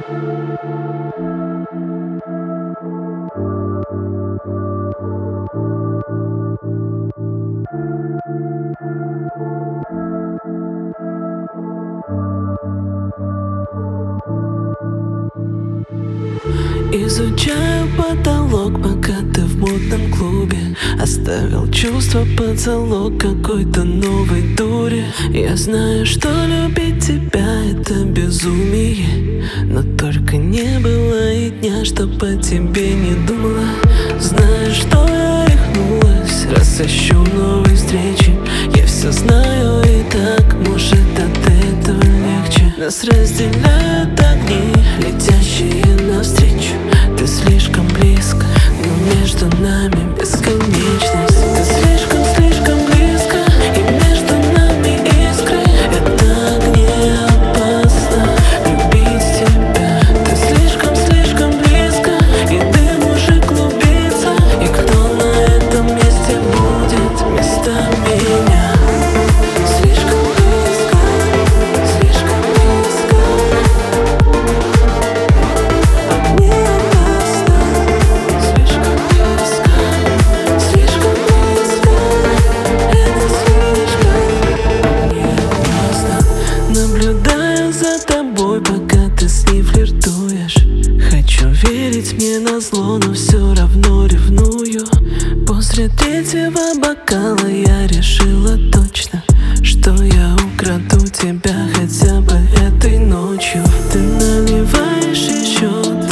Изучаю потолок, пока ты в модном клубе. Оставил чувство под залог какой-то новой дури. Я знаю, что любить тебя — это безумие, но только не было и дня, чтоб о тебе не думала. Знаю, что я рехнулась, раз ищу новые встречи. Я все знаю и так, может, от этого легче. Нас разделяют огни, летящие навстречу. Ты слишком близко, но между нами бесконечность. Ты слишком близко, и между нами искры. Это не опасно любить тебя. Ты слишком близко, и дым уже клубится. И кто на этом месте будет вместо меня? Слишком близко, слишком близко. Не опасно. Слишком близко, слишком близко. Это слишком не опасно. Наблюдаю за тобой, пока ты с ней флиртуешь. Хочу верить мне назло, но все равно ревную. После третьего бокала я решила точно, что я украду тебя хотя бы этой ночью. Ты наливаешь еще